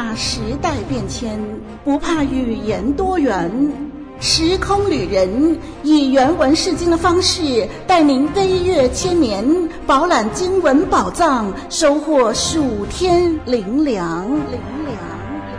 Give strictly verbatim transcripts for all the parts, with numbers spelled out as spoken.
怕时代变迁，不怕语言多元。时空旅人以原文释经的方式，带您飞越千年，饱览经文宝藏，收获数天灵粮。灵粮。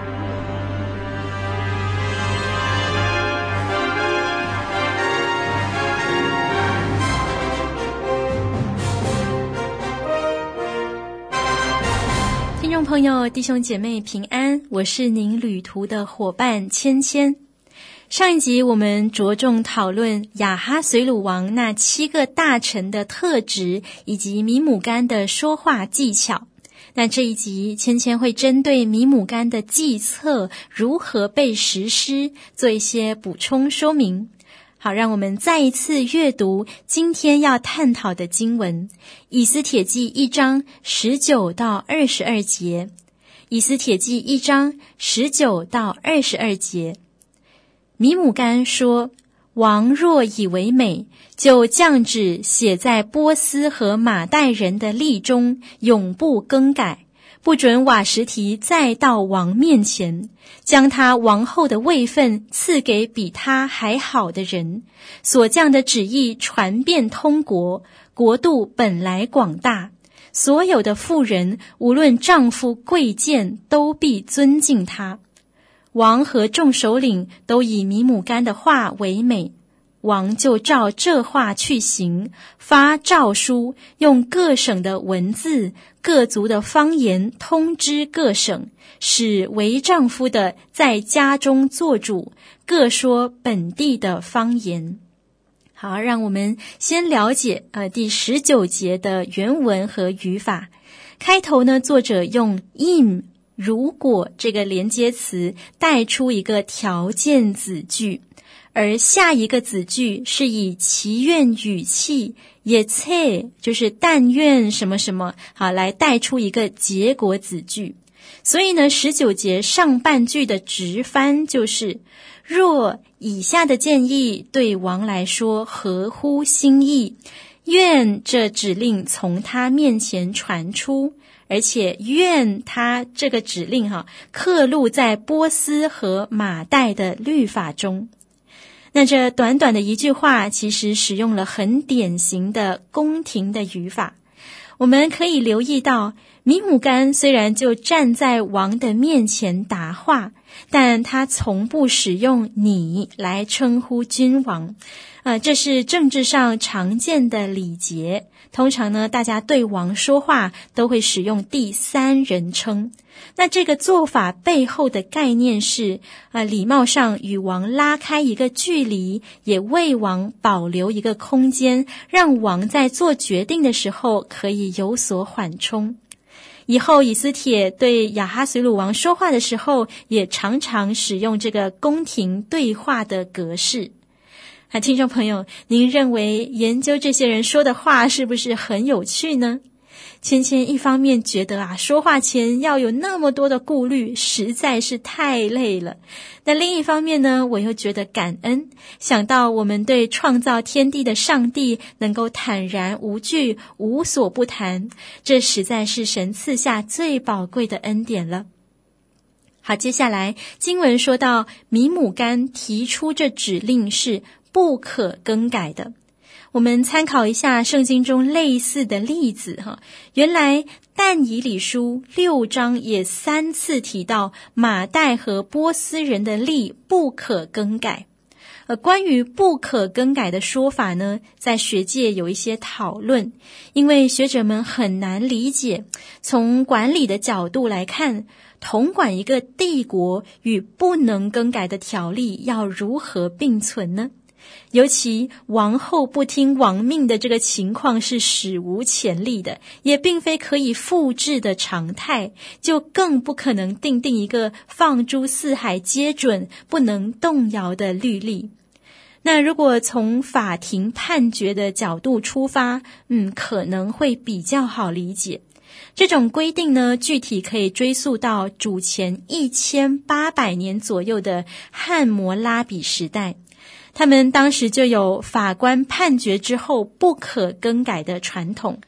听众朋友、弟兄姐妹平安，我是您旅途的伙伴芊芊。上一集我们着重讨论亚哈随鲁王那七个大臣的特质，以及米姆干的说话技巧。那这一集芊芊会针对米姆干的计策如何被实施做一些补充说明。好，让我们再一次阅读今天要探讨的经文，以斯帖记一章十九到二十二节。以斯帖记一章十九到二十二节。米姆干说，王若以为美，就降旨写在波斯和马代人的例中，永不更改，不准瓦实提再到王面前，将他王后的位分赐给比他还好的人。所降的旨意传遍通国，国度本来广大，所有的妇人无论丈夫贵贱，都必尊敬他。王和众首领都以米姆干的话为美，王就照这话去行，发诏书，用各省的文字、各族的方言通知各省，使为丈夫的在家中做主，各说本地的方言。好，让我们先了解呃第十九节的原文和语法。开头呢，作者用 im如果这个连接词带出一个条件子句，而下一个子句是以祈愿语气也切，就是但愿什么什么，好，来带出一个结果子句。所以呢，十九节上半句的直翻就是若以下的建议对王来说合乎心意，愿这指令从他面前传出，而且愿他这个指令哈刻录在波斯和马代的律法中。那这短短的一句话，其实使用了很典型的宫廷的语法。我们可以留意到，米姆干虽然就站在王的面前答话，但他从不使用你来称呼君王。呃，这是政治上常见的礼节。通常呢，大家对王说话都会使用第三人称。那这个做法背后的概念是，呃，礼貌上与王拉开一个距离，也为王保留一个空间，让王在做决定的时候可以有所缓冲。以后以斯帖对亚哈随鲁王说话的时候，也常常使用这个宫廷对话的格式。啊，听众朋友，您认为研究这些人说的话是不是很有趣呢？芊芊一方面觉得啊，说话前要有那么多的顾虑，实在是太累了。那另一方面呢，我又觉得感恩，想到我们对创造天地的上帝能够坦然无惧，无所不谈，这实在是神赐下最宝贵的恩典了。好，接下来经文说到米姆干提出这指令是不可更改的。我们参考一下圣经中类似的例子哈，原来但以理书六章也三次提到马代和波斯人的例不可更改。而关于不可更改的说法呢，在学界有一些讨论，因为学者们很难理解，从管理的角度来看，统管一个帝国与不能更改的条例要如何并存呢？尤其王后不听王命的这个情况是史无前例的，也并非可以复制的常态，就更不可能订定一个放诸四海皆准、不能动摇的律例。那如果从法庭判决的角度出发，嗯，可能会比较好理解。这种规定呢，具体可以追溯到主前一千八百年左右的汉谟拉比时代。他们当时就有法官判决之后不可更改的传统，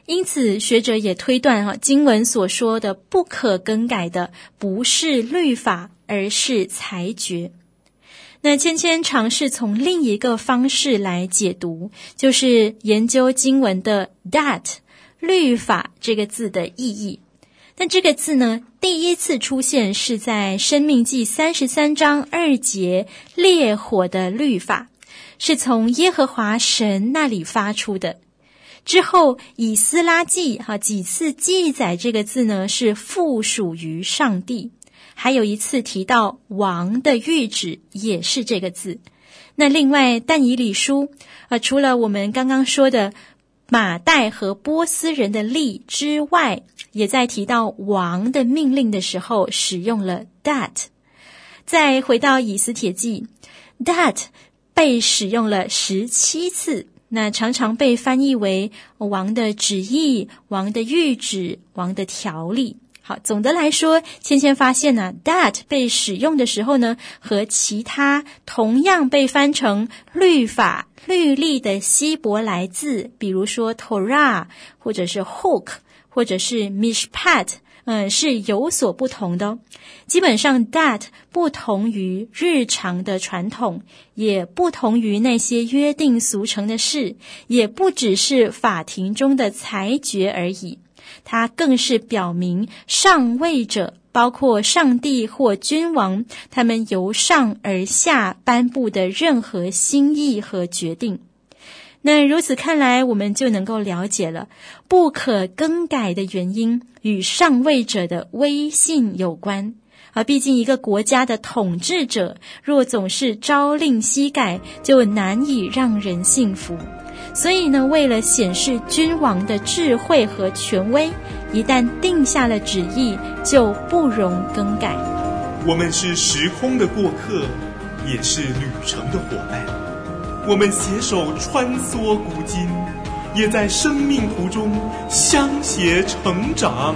因此学者也推断哈，经文所说的不可更改的不是律法，而是裁决。那芊芊尝试从另一个方式来解读，就是研究经文的 that 律法这个字的意义。但这个字呢，第一次出现是在申命记三十三章二节烈火的律法，是从耶和华神那里发出的。之后以斯拉记哈几次记载这个字呢，是附属于上帝。还有一次提到王的谕旨也是这个字。那另外但以理书呃，除了我们刚刚说的马代和波斯人的例之外，也在提到王的命令的时候使用了 that。 再回到以斯帖记， that 被使用了十七次，那常常被翻译为王的旨意、王的谕旨、王的条例。好，总的来说，芊芊发现呢、啊、that 被使用的时候呢，和其他同样被翻成律法、律例的希伯来字，比如说 Torah 或者是 Hok 或者是 Mishpat， 嗯，是有所不同的、哦。基本上 that 不同于日常的传统，也不同于那些约定俗成的事，也不只是法庭中的裁决而已。它更是表明上位者，包括上帝或君王，他们由上而下颁布的任何心意和决定。那如此看来，我们就能够了解了，不可更改的原因与上位者的威信有关。而毕竟一个国家的统治者若总是朝令夕改，就难以让人信服。所以呢，为了显示君王的智慧和权威，一旦定下了旨意，就不容更改。 我们是时空的过客，也是旅程的伙伴。我们携手穿梭古今，也在生命途中相携成长。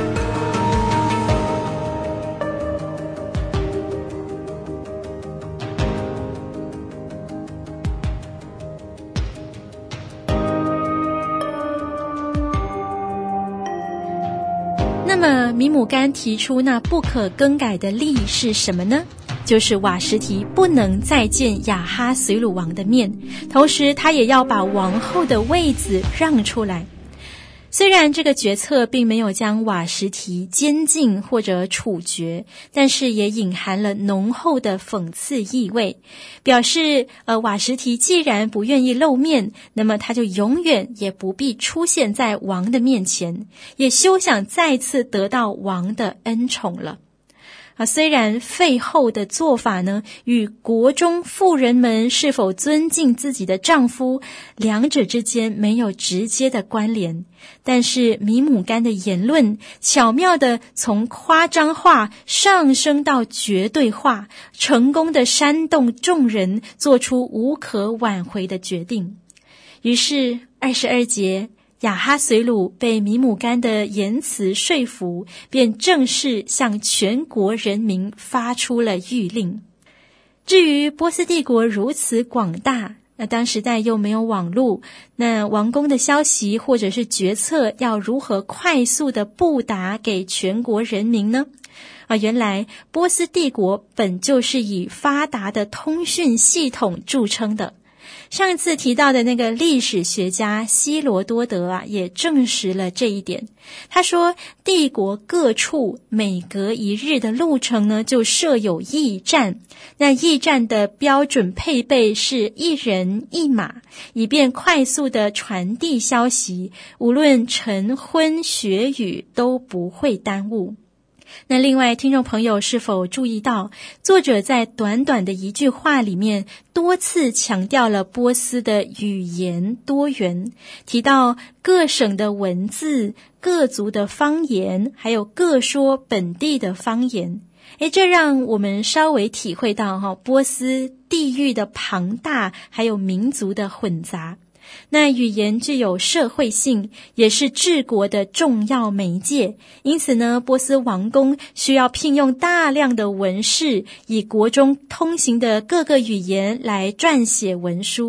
那么米姆干提出那不可更改的例是什么呢？就是瓦实提不能再见亚哈随鲁王的面，同时他也要把王后的位子让出来。虽然这个决策并没有将瓦实提监禁或者处决，但是也隐含了浓厚的讽刺意味，表示呃，瓦实提既然不愿意露面，那么他就永远也不必出现在王的面前，也休想再次得到王的恩宠了。啊，虽然废后的做法呢，与国中妇人们是否尊敬自己的丈夫，两者之间没有直接的关联，但是米姆干的言论巧妙地从夸张化上升到绝对化，成功地煽动众人做出无可挽回的决定。于是二十二节，亚哈随鲁被米姆干的言辞说服，便正式向全国人民发出了谕令。至于波斯帝国如此广大，那当时代又没有网络，那王宫的消息或者是决策要如何快速的布达给全国人民呢？啊，原来波斯帝国本就是以发达的通讯系统著称的。上一次提到的那个历史学家希罗多德啊，也证实了这一点。他说，帝国各处每隔一日的路程呢，就设有驿站。那驿站的标准配备是一人一马，以便快速的传递消息，无论晨昏雪雨都不会耽误。那另外，听众朋友是否注意到，作者在短短的一句话里面多次强调了波斯的语言多元，提到各省的文字、各族的方言，还有各说本地的方言。诶，这让我们稍微体会到哈，波斯地域的庞大，还有民族的混杂。那语言具有社会性，也是治国的重要媒介，因此呢，波斯王宫需要聘用大量的文士，以国中通行的各个语言来撰写文书。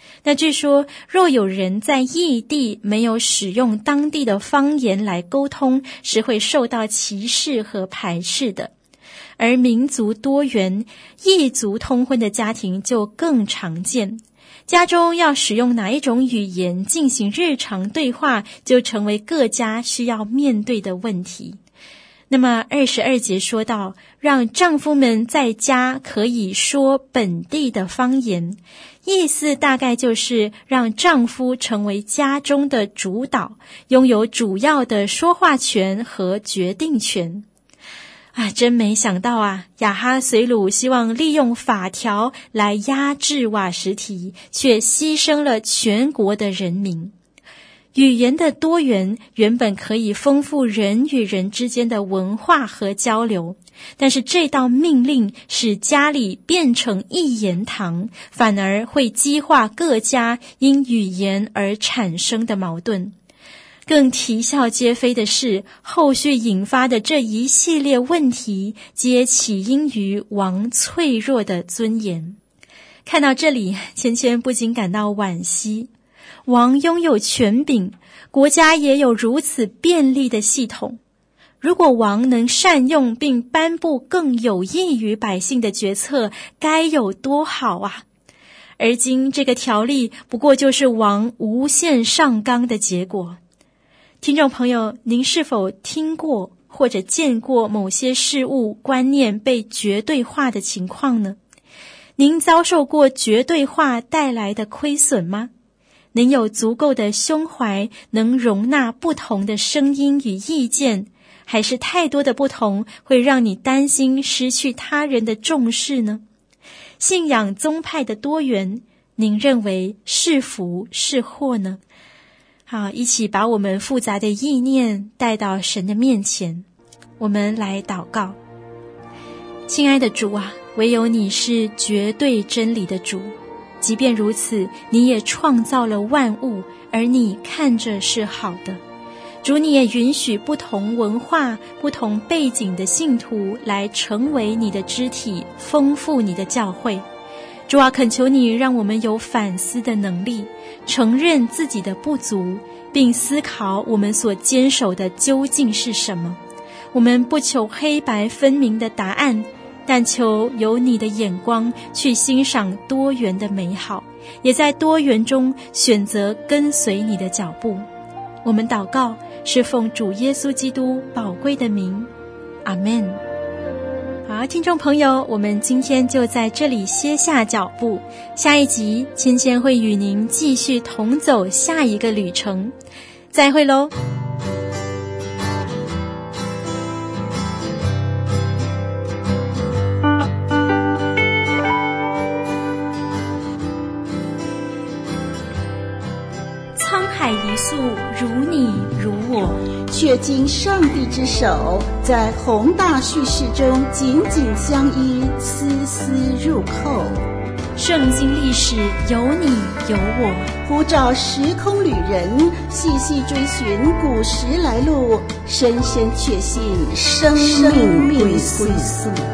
那据说，若有人在异地没有使用当地的方言来沟通，是会受到歧视和排斥的。而民族多元、异族通婚的家庭就更常见。家中要使用哪一种语言进行日常对话，就成为各家需要面对的问题。那么二十二节说到，让丈夫们在家可以说本地的方言，意思大概就是让丈夫成为家中的主导，拥有主要的说话权和决定权。啊，真没想到啊，亚哈随鲁希望利用法条来压制瓦实提，却牺牲了全国的人民。语言的多元原本可以丰富人与人之间的文化和交流，但是这道命令使家里变成一言堂，反而会激化各家因语言而产生的矛盾。更啼笑皆非的是，后续引发的这一系列问题皆起因于王脆弱的尊严。看到这里，芊芊不禁感到惋惜。王拥有权柄，国家也有如此便利的系统。如果王能善用并颁布更有益于百姓的决策，该有多好啊！而今这个条例不过就是王无限上纲的结果。听众朋友，您是否听过或者见过某些事物观念被绝对化的情况呢？您遭受过绝对化带来的亏损吗？您有足够的胸怀能容纳不同的声音与意见，还是太多的不同会让你担心失去他人的重视呢？信仰宗派的多元，您认为是福是祸呢？好，一起把我们复杂的意念带到神的面前，我们来祷告。亲爱的主啊，唯有你是绝对真理的主，即便如此，你也创造了万物，而你看着是好的。主，你也允许不同文化、不同背景的信徒来成为你的肢体，丰富你的教会。主啊，恳求你让我们有反思的能力，承认自己的不足，并思考我们所坚守的究竟是什么。我们不求黑白分明的答案，但求有你的眼光去欣赏多元的美好，也在多元中选择跟随你的脚步。我们祷告是奉主耶稣基督宝贵的名，阿们。好，听众朋友，我们今天就在这里歇下脚步，下一集芊芊会与您继续同走下一个旅程，再会喽。沧海一粟，如你如我， 却经上帝之手，在宏大叙事中紧紧相依，丝丝入扣。 圣经历史有你有我， 呼召时空旅人细细追寻古时来路，深深确信生命归宿。